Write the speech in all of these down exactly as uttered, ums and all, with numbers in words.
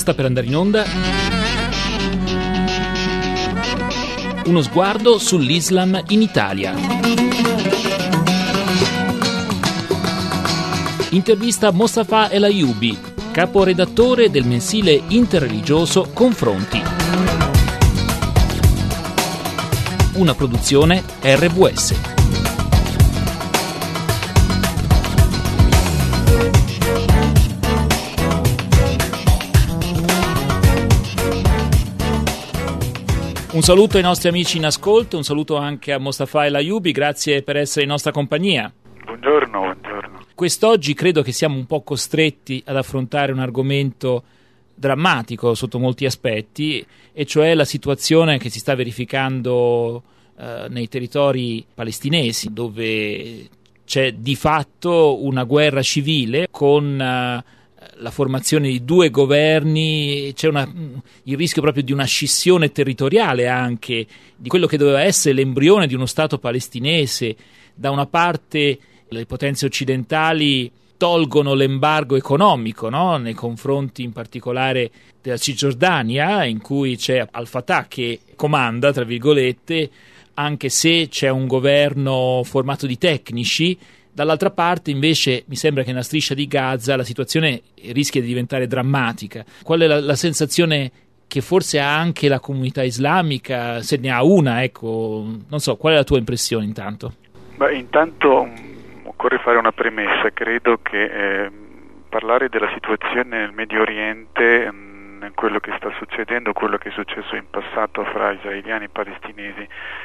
giusta per andare in onda. Uno sguardo sull'Islam in Italia. Intervista Mostafa El Ayoubi, caporedattore del mensile interreligioso Confronti. Una produzione R W S. Un saluto ai nostri amici in ascolto, un saluto anche a Mostafa El Ayoubi, grazie per essere in nostra compagnia. Buongiorno, buongiorno. Quest'oggi credo che siamo un po' costretti ad affrontare un argomento drammatico sotto molti aspetti, e cioè la situazione che si sta verificando eh, nei territori palestinesi, dove c'è di fatto una guerra civile con eh, la formazione di due governi, c'è una, il rischio proprio di una scissione territoriale anche di quello che doveva essere l'embrione di uno Stato palestinese. Da una parte le potenze occidentali tolgono l'embargo economico, no? Nei confronti in particolare della Cisgiordania, in cui c'è Al-Fatah che comanda, tra virgolette, anche se c'è un governo formato di tecnici. Dall'altra parte invece mi sembra che nella striscia di Gaza la situazione rischia di diventare drammatica. Qual è la, la sensazione che forse ha anche la comunità islamica, se ne ha una, ecco, non so, qual è la tua impressione intanto? Beh, intanto occorre fare una premessa. Credo che eh, parlare della situazione nel Medio Oriente, mh, quello che sta succedendo, quello che è successo in passato fra israeliani e palestinesi,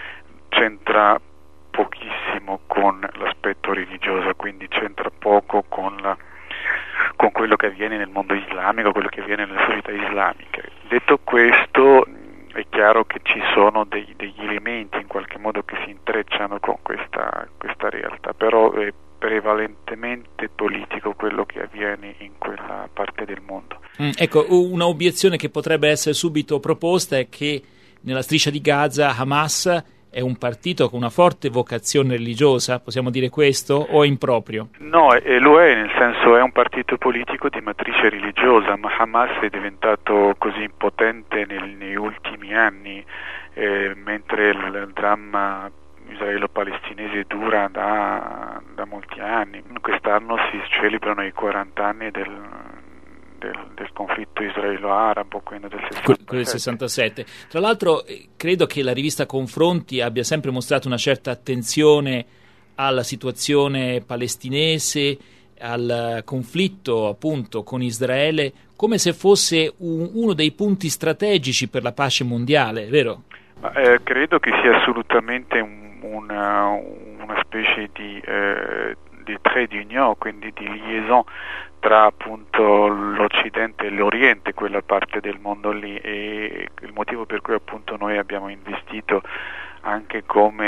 c'entra pochissimo con l'aspetto religioso, quindi c'entra poco con, la, con quello che avviene nel mondo islamico, quello che avviene nelle società islamiche. Detto questo, è chiaro che ci sono dei, degli elementi in qualche modo che si intrecciano con questa, questa realtà, però è prevalentemente politico quello che avviene in quella parte del mondo. Mm, ecco, una obiezione che potrebbe essere subito proposta è che nella striscia di Gaza Hamas è un partito con una forte vocazione religiosa, possiamo dire questo, o è improprio? No, e lo è, nel senso è un partito politico di matrice religiosa, ma Hamas è diventato così impotente nel, negli ultimi anni, eh, mentre il, il dramma israelo-palestinese dura da, da molti anni. Quest'anno si celebrano i quaranta anni del... Del, del conflitto israelo-arabo, quello del sessantasette. Quello del sessantasette. Tra l'altro credo che la rivista Confronti abbia sempre mostrato una certa attenzione alla situazione palestinese, al conflitto appunto con Israele, come se fosse un, uno dei punti strategici per la pace mondiale, vero? Ma, eh, credo che sia assolutamente un, una, una specie di, eh, di trait d'union, quindi di liaison tra appunto l'Occidente e l'Oriente, quella parte del mondo lì, e il motivo per cui appunto noi abbiamo investito anche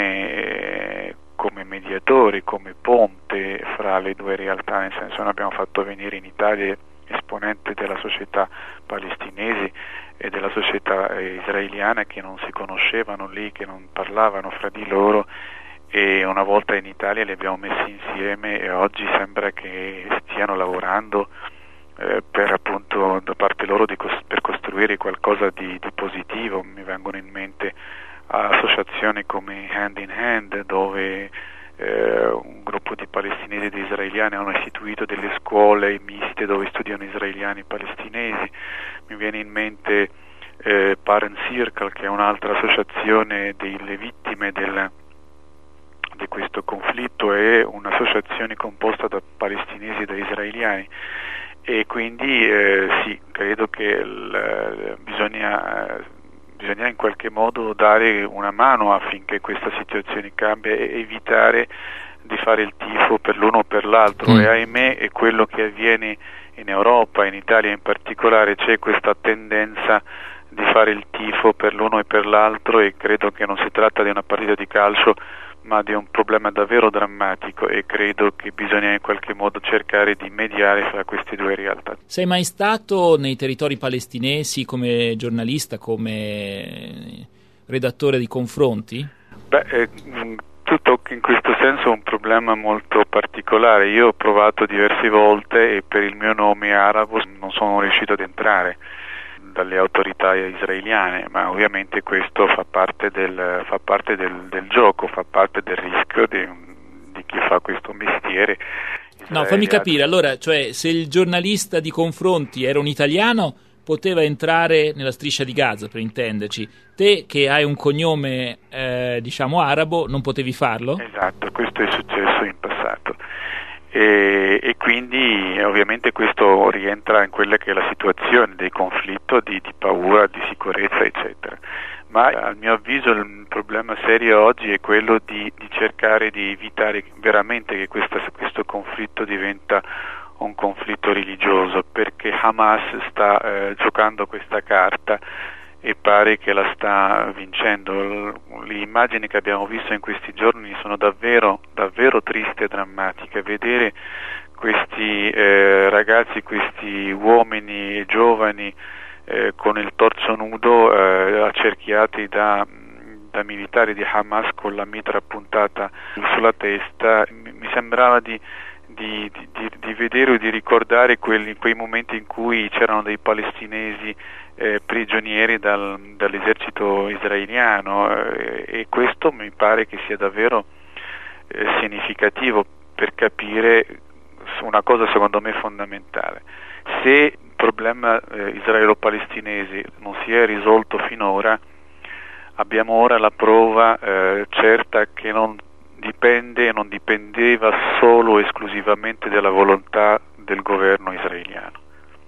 come, come mediatori, come ponte fra le due realtà, nel senso noi abbiamo fatto venire in Italia esponenti della società palestinese e della società israeliana che non si conoscevano lì, che non parlavano fra di loro, e una volta in Italia li abbiamo messi insieme e oggi sembra che stiano lavorando eh, per appunto da parte loro di cos- per costruire qualcosa di, di positivo. Mi vengono in mente associazioni come Hand in Hand, dove eh, un gruppo di palestinesi e di israeliani hanno istituito delle scuole miste dove studiano israeliani e palestinesi. Mi viene in mente eh, Parent Circle, che è un'altra associazione delle vittime del di questo conflitto, è un'associazione composta da palestinesi e da israeliani, e quindi eh, sì, credo che il, bisogna, bisogna in qualche modo dare una mano affinché questa situazione cambi e evitare di fare il tifo per l'uno o per l'altro, mm. e ahimè è quello che avviene in Europa, in Italia in particolare. C'è questa tendenza di fare il tifo per l'uno e per l'altro, e credo che non si tratta di una partita di calcio, ma di un problema davvero drammatico, e credo che bisogna in qualche modo cercare di mediare fra queste due realtà. Sei mai stato nei territori palestinesi come giornalista, come redattore di Confronti? Beh, eh, tutto in questo senso è un problema molto particolare. Io ho provato diverse volte e per il mio nome arabo non sono riuscito ad entrare. dalle autorità israeliane, ma ovviamente questo fa parte del, fa parte del, del gioco, fa parte del rischio di, di chi fa questo mestiere. No, fammi capire, allora, cioè, se il giornalista di confronti era un italiano, poteva entrare nella striscia di Gaza, per intenderci. Te, che hai un cognome, eh, diciamo, arabo, non potevi farlo? Esatto, questo è successo in passato. E, e quindi ovviamente questo rientra in quella che è la situazione del conflitto, di, di paura, di sicurezza, eccetera. Ma a mio avviso il problema serio oggi è quello di, di cercare di evitare veramente che questa, questo conflitto diventa un conflitto religioso, perché Hamas sta eh, giocando questa carta e pare che la sta vincendo. Le immagini che abbiamo visto in questi giorni sono davvero, davvero tristi e drammatiche. Vedere questi eh, ragazzi, questi uomini giovani eh, con il torso nudo, eh, accerchiati da, da militari di Hamas con la mitra puntata sulla testa, mi sembrava di Di, di, di vedere o di ricordare quelli, quei momenti in cui c'erano dei palestinesi eh, prigionieri dal, dall'esercito israeliano, eh, e questo mi pare che sia davvero eh, significativo per capire una cosa secondo me fondamentale. Se il problema eh, israelo-palestinese non si è risolto finora, abbiamo ora la prova eh, certa che non dipende e non dipendeva solo esclusivamente dalla volontà del governo israeliano,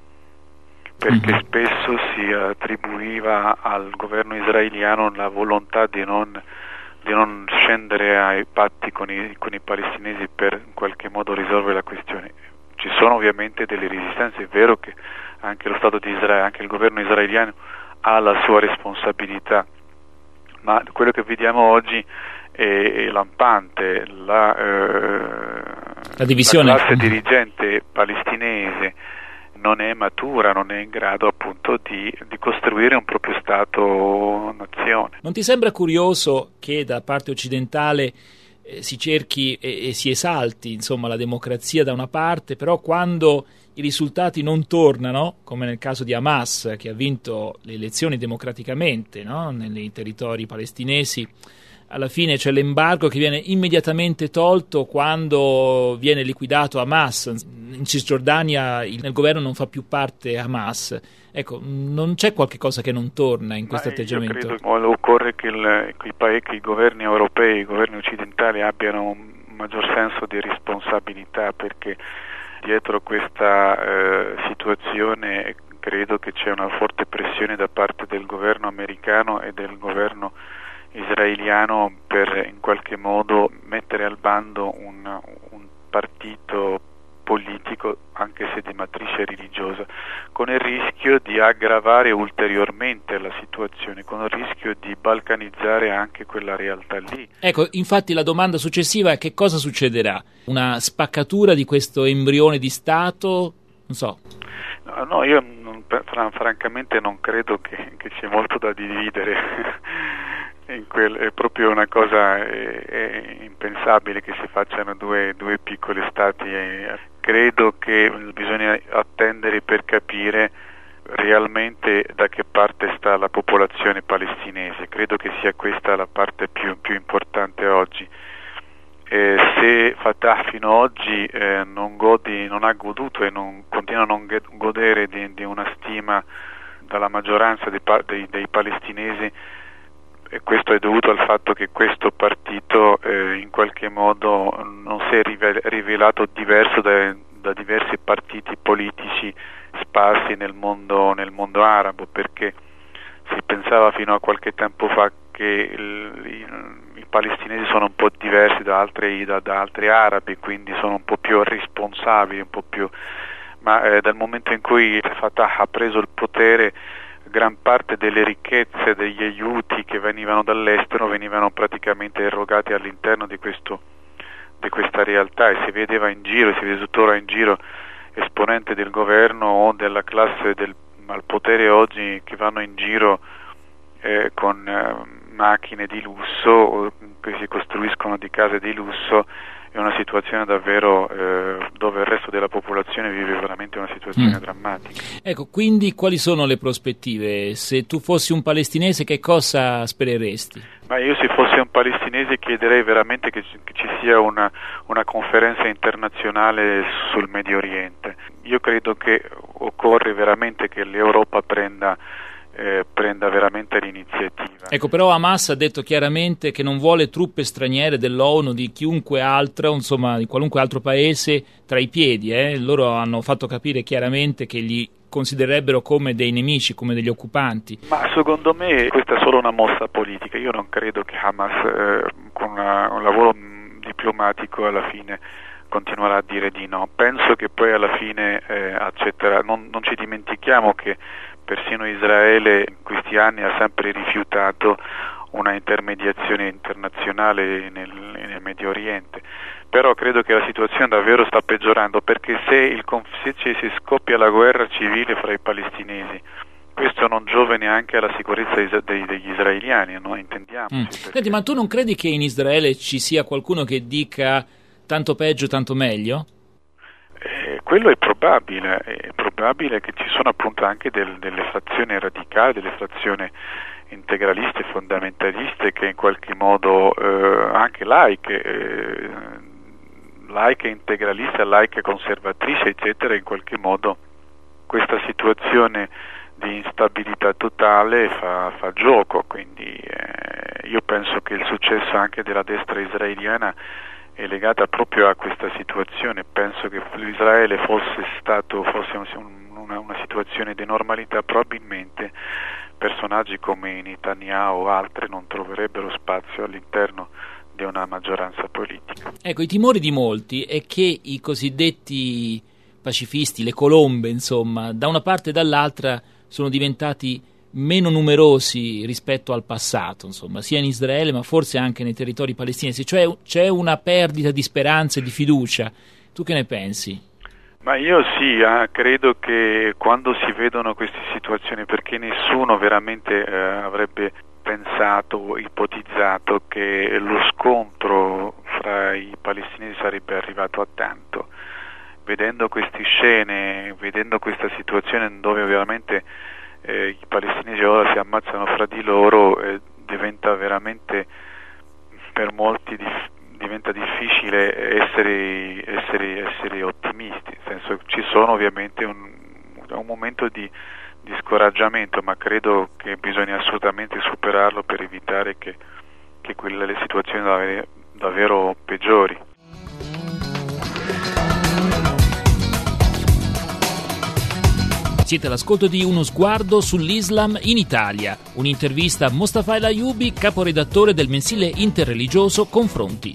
perché mm-hmm. spesso si attribuiva al governo israeliano la volontà di non, di non scendere ai patti con i, con i palestinesi per in qualche modo risolvere la questione. Ci sono ovviamente delle resistenze, è vero che anche lo Stato di Israele, anche il governo israeliano ha la sua responsabilità, ma quello che vediamo oggi è lampante. La, eh, la divisione, la classe dirigente palestinese non è matura, non è in grado appunto di, di costruire un proprio Stato-nazione. Non ti sembra curioso che da parte occidentale eh, si cerchi e, e si esalti insomma la democrazia da una parte, però quando i risultati non tornano, come nel caso di Hamas che ha vinto le elezioni democraticamente, no? Nei territori palestinesi, alla fine c'è l'embargo che viene immediatamente tolto quando viene liquidato Hamas. In Cisgiordania il, nel governo non fa più parte Hamas. Ecco, non c'è qualche cosa che non torna in questo Ma atteggiamento? Io credo che occorre che, il, che, i paesi, che i governi europei, i governi occidentali abbiano un maggior senso di responsabilità, perché dietro questa eh, situazione credo che c'è una forte pressione da parte del governo americano e del governo israeliano per in qualche modo mettere al bando un, un partito politico, anche se di matrice religiosa, con il rischio di aggravare ulteriormente la situazione, con il rischio di balcanizzare anche quella realtà lì. Ecco, infatti la domanda successiva è: che cosa succederà? Una spaccatura di questo embrione di Stato? Non so. No, no io non, francamente non credo che, che c'è molto da dividere. In quel, è proprio una cosa è, è impensabile che si facciano due, due piccoli stati. Credo che bisogna attendere per capire realmente da che parte sta la popolazione palestinese. Credo che sia questa la parte più, più importante oggi. Eh, se Fatah fino ad oggi eh, non, godi, non ha goduto e non, continua a non godere di, di una stima dalla maggioranza dei, dei, dei palestinesi, e questo è dovuto al fatto che questo partito eh, in qualche modo non si è rivelato diverso da, da diversi partiti politici sparsi nel mondo, nel mondo arabo, perché si pensava fino a qualche tempo fa che il, i, i palestinesi sono un po' diversi da altri, da, da altri arabi, quindi sono un po' più responsabili, un po' più, ma eh, dal momento in cui Fatah ha preso il potere, gran parte delle ricchezze, degli aiuti che venivano dall'estero venivano praticamente erogati all'interno di, questo, di questa realtà, e si vedeva in giro, si vede tuttora in giro esponenti del governo o della classe del, al potere oggi che vanno in giro eh, con eh, macchine di lusso, o che si costruiscono di case di lusso è una situazione davvero eh, dove il resto della popolazione vive veramente una situazione mm. drammatica. Ecco, quindi quali sono le prospettive? Se tu fossi un palestinese, che cosa spereresti? Ma io se fossi un palestinese chiederei veramente che ci, che ci sia una, una conferenza internazionale sul Medio Oriente. Io credo che occorre veramente che l'Europa prenda Eh, prenda veramente l'iniziativa. Ecco, però Hamas ha detto chiaramente che non vuole truppe straniere dell'ONU, di chiunque altro, insomma di qualunque altro paese tra i piedi. Eh. Loro hanno fatto capire chiaramente che li considererebbero come dei nemici, come degli occupanti. Ma secondo me questa è solo una mossa politica. Io non credo che Hamas eh, con una, un lavoro mh, diplomatico alla fine continuerà a dire di no. Penso che poi alla fine eh, accetterà. Non, non ci dimentichiamo che persino Israele in questi anni ha sempre rifiutato una intermediazione internazionale nel, nel Medio Oriente, però credo che la situazione davvero sta peggiorando, perché se, il, se si scoppia la guerra civile fra i palestinesi, questo non giova neanche alla sicurezza is- dei, degli israeliani, no? Intendiamoci. Mm. Perché... Senti, ma tu non credi che in Israele ci sia qualcuno che dica tanto peggio, tanto meglio? Eh, quello è probabile, è probabile che ci sono appunto anche del, delle frazioni radicali, delle frazioni integraliste, fondamentaliste, che in qualche modo eh, anche laiche, eh, laiche integraliste, laiche conservatrici, eccetera, in qualche modo questa situazione di instabilità totale fa, fa gioco, quindi eh, io penso che il successo anche della destra israeliana è legata proprio a questa situazione. Penso che Israele fosse stato fosse una, una situazione di normalità, probabilmente personaggi come Netanyahu o altri non troverebbero spazio all'interno di una maggioranza politica. Ecco, i timori di molti è che i cosiddetti pacifisti, le colombe, insomma, da una parte e dall'altra sono diventati meno numerosi rispetto al passato, insomma, sia in Israele ma forse anche nei territori palestinesi, cioè c'è una perdita di speranza e di fiducia. Tu che ne pensi? Ma io sì, eh, credo che quando si vedono queste situazioni, perché nessuno veramente eh, avrebbe pensato o ipotizzato che lo scontro fra i palestinesi sarebbe arrivato a tanto. Vedendo queste scene, vedendo questa situazione dove ovviamente Eh, i palestinesi ora si ammazzano fra di loro, eh, diventa veramente per molti dif- diventa difficile essere, essere, essere ottimisti, nel senso ci sono ovviamente un, un momento di, di scoraggiamento, ma credo che bisogna assolutamente superarlo per evitare che, che quelle le situazioni davvero, davvero peggiori. Siete all'ascolto di Uno sguardo sull'Islam in Italia, un'intervista a Mostafa El Ayoubi, caporedattore del mensile interreligioso Confronti.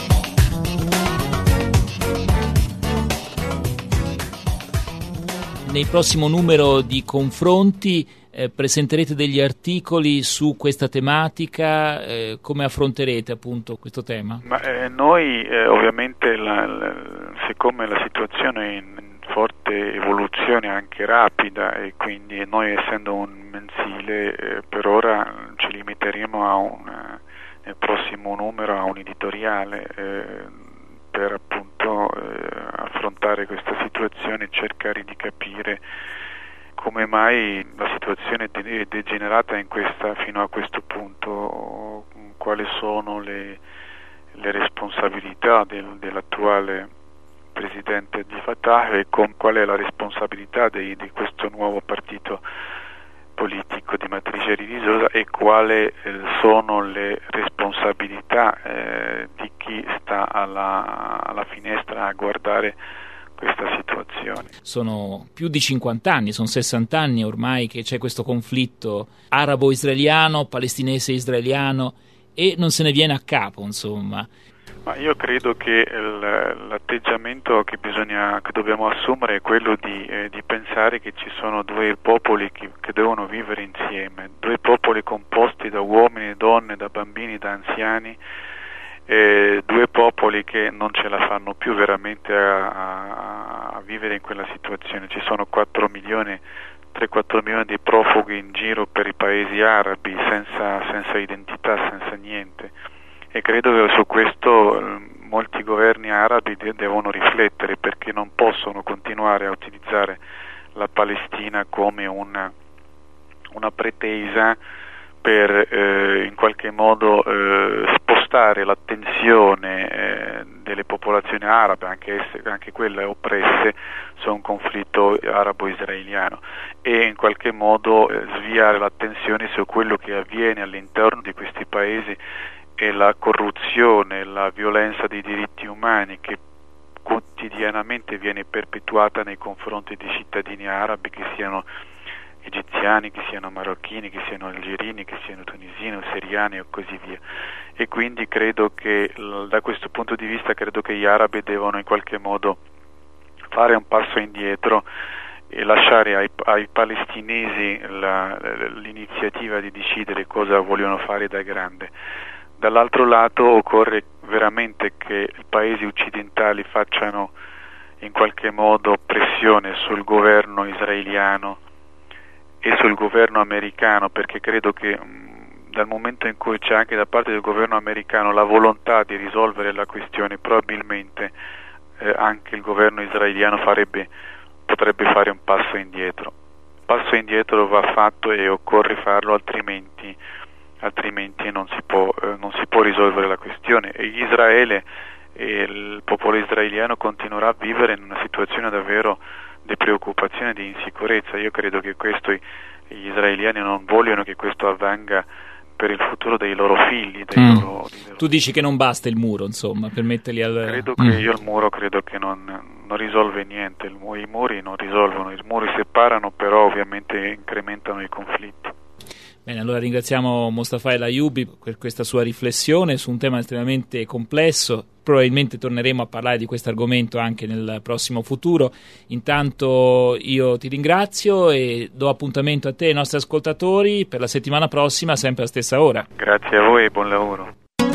Nel prossimo numero di Confronti eh, presenterete degli articoli su questa tematica, eh, come affronterete appunto questo tema? Ma, eh, noi eh, ovviamente la, la, siccome la situazione è in forte evoluzione anche rapida e quindi noi essendo un mensile eh, per ora ci limiteremo a un, eh, nel prossimo numero a un editoriale eh, per appunto eh, affrontare questa situazione e cercare di capire come mai la situazione è degenerata in questa, fino a questo punto, quali sono le, le responsabilità del, dell'attuale presidente di Fatah e con qual è la responsabilità di, di questo nuovo partito politico di matrice religiosa e quali eh, sono le responsabilità eh, di chi sta alla, alla finestra a guardare questa situazione. Sono più di cinquanta anni, sono sessanta anni ormai che c'è questo conflitto arabo-israeliano, palestinese-israeliano e non se ne viene a capo, insomma. Ma io credo che il, l'atteggiamento che bisogna, che dobbiamo assumere è quello di, eh, di pensare che ci sono due popoli che, che devono vivere insieme, due popoli composti da uomini, donne, da bambini, da anziani, eh, due popoli che non ce la fanno più veramente a, a, a vivere in quella situazione. Ci sono quattro milioni, tre quattro milioni di profughi in giro per i paesi arabi senza, senza identità, senza niente. E credo che su questo molti governi arabi de- devono riflettere, perché non possono continuare a utilizzare la Palestina come una, una pretesa per eh, in qualche modo eh, spostare l'attenzione eh, delle popolazioni arabe, anche, esse, anche quelle oppresse, su un conflitto arabo-israeliano, e in qualche modo eh, sviare l'attenzione su quello che avviene all'interno di questi paesi e la corruzione, la violenza dei diritti umani che quotidianamente viene perpetuata nei confronti di cittadini arabi, che siano egiziani, che siano marocchini, che siano algerini, che siano tunisini o siriani o così via. E quindi credo che da questo punto di vista credo che gli arabi devono in qualche modo fare un passo indietro e lasciare ai, ai palestinesi la, l'iniziativa di decidere cosa vogliono fare da grande. Dall'altro lato occorre veramente che i paesi occidentali facciano in qualche modo pressione sul governo israeliano e sul governo americano, perché credo che mh, dal momento in cui c'è anche da parte del governo americano la volontà di risolvere la questione, probabilmente eh, anche il governo israeliano farebbe, potrebbe fare un passo indietro. Il passo indietro va fatto e occorre farlo, altrimenti, altrimenti non si può, eh, non si può risolvere la questione, e Israele e il popolo israeliano continuerà a vivere in una situazione davvero di preoccupazione, di insicurezza. Io credo che questo gli israeliani non vogliono che questo avvenga per il futuro dei loro figli. Dei mm. loro, dei loro... Tu dici che non basta il muro, insomma, per metterli al... Credo mm. che io il muro credo che non, non risolve niente, il, I muri non risolvono, i muri separano, però ovviamente incrementano i conflitti. Bene, allora ringraziamo Mostafa El Ayoubi per questa sua riflessione su un tema estremamente complesso. Probabilmente torneremo a parlare di questo argomento anche nel prossimo futuro. Intanto io ti ringrazio e do appuntamento a te e ai nostri ascoltatori per la settimana prossima, sempre alla stessa ora. Grazie a voi e buon lavoro.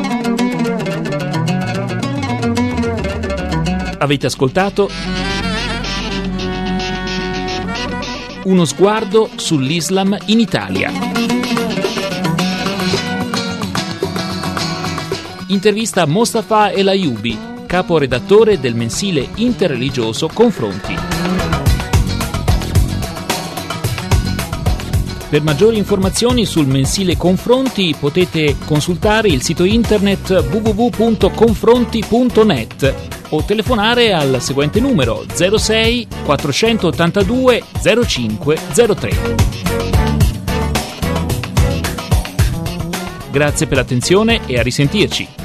Avete ascoltato Uno sguardo sull'Islam in Italia. Intervista a Mostafa El Ayoubi, caporedattore del mensile interreligioso Confronti. Per maggiori informazioni sul mensile Confronti potete consultare il sito internet w w w punto confronti punto net o telefonare al seguente numero zero sei quattrocentottantadue zero cinque zero tre. Grazie per l'attenzione e a risentirci.